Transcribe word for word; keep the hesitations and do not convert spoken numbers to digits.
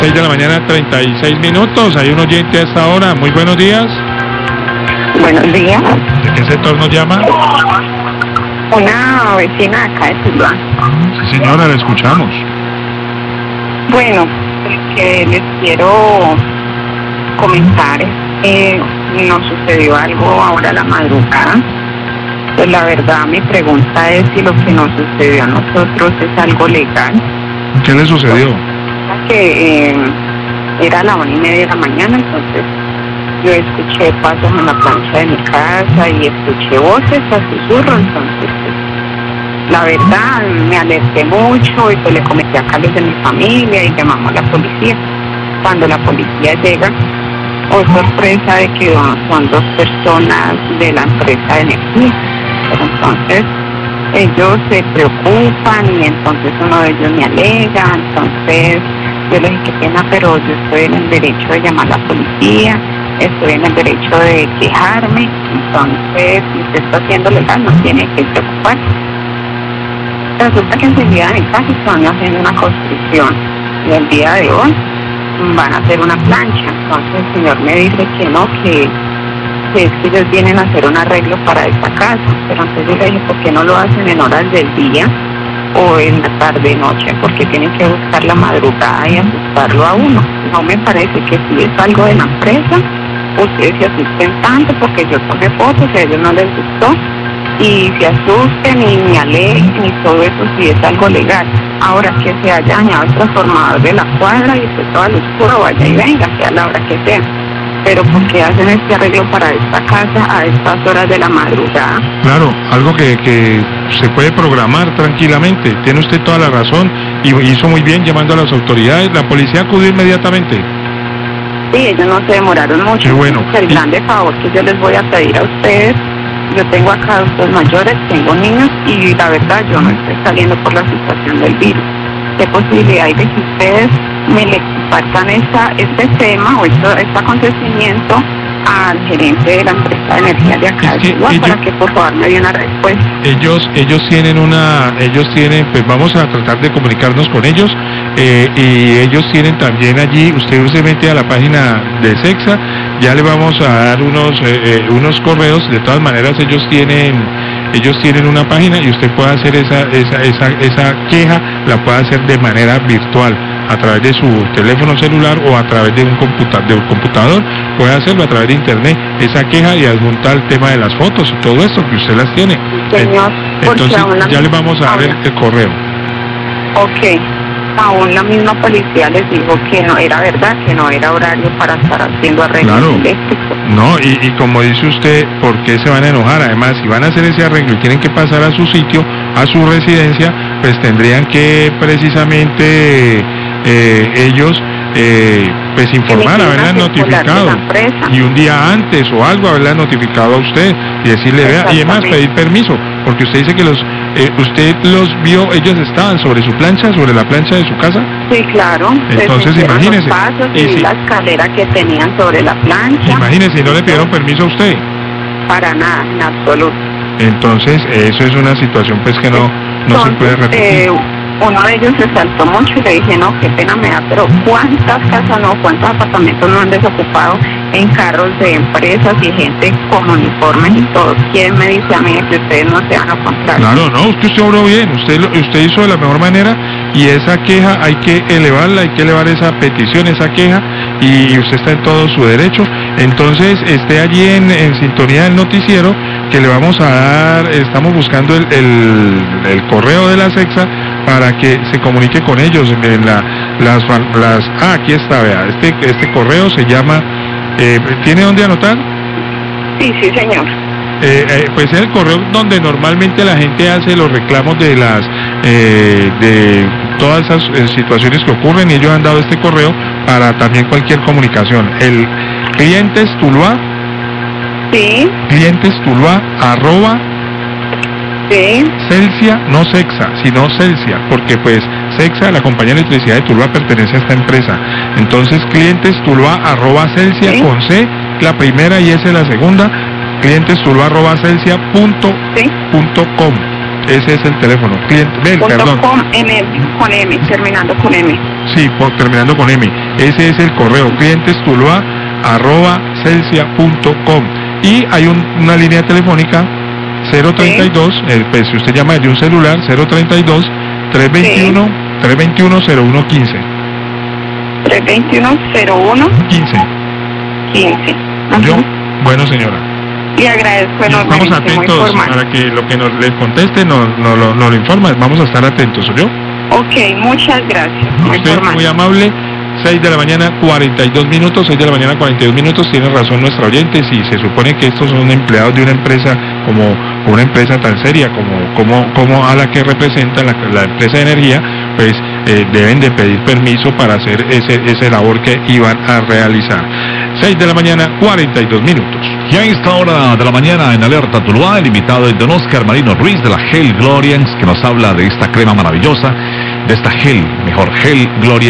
seis de la mañana, treinta y seis minutos. Hay un oyente a esta hora. Muy buenos días. Buenos días. ¿De qué sector nos llama? Una vecina acá de Tuluá. Sí, señora, la escuchamos. Bueno, que les quiero comentar, eh, nos sucedió algo ahora a la madrugada. Pues la verdad, mi pregunta es si lo que nos sucedió a nosotros es algo legal. ¿Qué le sucedió? Que eh, era la una y media de la mañana, entonces yo escuché pasos en la plancha de mi casa y escuché voces a susurro, entonces pues, la verdad me alerté mucho y pues le comenté a Carlos de mi familia y llamamos a la policía. Cuando la policía llega, oh sorpresa de que son dos personas de la empresa de energía, pero entonces ellos se preocupan y entonces uno de ellos me alega, entonces yo le dije, qué pena, pero yo estoy en el derecho de llamar a la policía, estoy en el derecho de quejarme, entonces si usted está haciendo legal no tiene que preocuparse. Resulta que enseguida en mi casa están haciendo una construcción y el día de hoy van a hacer una plancha, entonces el señor me dice que no, que, que es que ellos vienen a hacer un arreglo para esta casa, pero entonces yo le dije, ¿por qué no lo hacen en horas del día o en la tarde noche? Porque tienen que buscar la madrugada y asustarlo a uno. No me parece que si es algo de la empresa, ustedes se asusten tanto porque yo tomé fotos y a ellos no les gustó y se asusten y me aleguen y todo eso si es algo legal. Ahora que se haya dañado el transformador de la cuadra y esté toda la oscura, vaya y venga, sea la hora que sea. Pero ¿por qué hacen este arreglo para esta casa a estas horas de la madrugada? Claro, algo que, que se puede programar tranquilamente. Tiene usted toda la razón y hizo muy bien llamando a las autoridades. La policía acudió inmediatamente. Sí, ellos no se demoraron mucho. Qué bueno. El grande favor que yo les voy a pedir a ustedes, yo tengo acá adultos mayores, tengo niños y la verdad yo no estoy saliendo por la situación del virus. ¿Qué posibilidad hay de que ustedes me le compartan esta, este tema o esto, este acontecimiento al gerente de la empresa de energía de acá es que igual, ellos, para que por favor me dé una respuesta? Ellos, ellos tienen una, ellos tienen, pues vamos a tratar de comunicarnos con ellos eh, y ellos tienen también allí, usted se mete a la página de SEXA, ya le vamos a dar unos, eh, eh, unos correos, de todas maneras ellos tienen, ellos tienen una página y usted puede hacer esa, esa, esa, esa queja, la puede hacer de manera virtual, a través de su teléfono celular o a través de un, computa de un computador, puede hacerlo a través de internet, esa queja y adjuntar el tema de las fotos y todo eso que usted las tiene. Señor, entonces ya le vamos a dar el, el correo. Ok, aún la misma policía les dijo que no era verdad, que no era horario para estar haciendo arreglos claro. eléctricos. No, y, y como dice usted, ¿por qué se van a enojar? Además, si van a hacer ese arreglo y tienen que pasar a su sitio, a su residencia, pues tendrían que precisamente eh, ellos eh, pues informar, haberla notificado y un día antes o algo haberla notificado a usted y decirle, vea, y además pedir permiso, porque usted dice que los eh, usted los vio, ellos estaban sobre su plancha, sobre la plancha de su casa. Sí, claro. Entonces imagínese. Los pasos y, y si, la escalera que tenían sobre la plancha. Imagínese, y no le pidieron permiso a usted. Para nada, en absoluto. Entonces, eso es una situación pues que no, no Entonces, se puede repetir. Eh, uno de ellos se saltó mucho y le dije, no, qué pena me da, pero ¿cuántas casas no, cuántos apartamentos no han desocupado en carros de empresas y gente con uniformes y todo? ¿Quién me dice a mí que ustedes no se van a comprar? Claro, no, usted se obró bien, usted, usted hizo de la mejor manera y esa queja hay que elevarla, hay que elevar esa petición, esa queja y usted está en todo su derecho. Entonces, esté allí en, en sintonía del noticiero que le vamos a dar, estamos buscando el, el, el correo de la SEXA para que se comunique con ellos. En la, las, las, ah, aquí está, vea, este, este correo se llama, eh, ¿tiene dónde anotar? Sí, sí, señor. Eh, eh, pues es el correo donde normalmente la gente hace los reclamos de las eh, de todas esas eh, situaciones que ocurren y ellos han dado este correo para también cualquier comunicación. El clientes Tuluá, sí, clientes Tuluá arroba sí, Celsia, no Sexa, sino Celsia, porque pues Sexa, la compañía de electricidad de Tuluá, pertenece a esta empresa. Entonces clientes Tuluá arroba Celsia, ¿sí?, con C, la primera y S la segunda, clientes Tuluá arroba Celsia punto, sí, punto com. ese es el teléfono. Cliente, ven, Punto perdón. com, M, con M, terminando con M. Sí, por, terminando con M. Ese es el correo, clientestuluá arroba celsia punto com. Y hay un, una línea telefónica cero treinta y dos, sí. el, pues, si usted llama desde un celular, cero treinta y dos, trescientos veintiuno, sí. trescientos veintiuno, cero uno quince. trescientos veintiuno, cero uno quince. quince. ¿Yo? Bueno, señora. Y agradezco enormemente. Estamos atentos para que lo que nos les conteste nos, nos, nos, nos lo informa. Vamos a estar atentos, ¿oyó? Ok, muchas gracias. Muy Usted formal. muy amable. seis de la mañana, cuarenta y dos minutos, seis de la mañana, cuarenta y dos minutos, tiene razón nuestra oyente, si se supone que estos son empleados de una empresa como una empresa tan seria como, como, como a la que representa la, la empresa de energía, pues eh, deben de pedir permiso para hacer ese, ese labor que iban a realizar. seis de la mañana, cuarenta y dos minutos. Y a esta hora de la mañana en Alerta Tuluá, el invitado es don Oscar Marino Ruiz de la Gel Glorians, que nos habla de esta crema maravillosa, de esta gel, mejor Gel Glorians.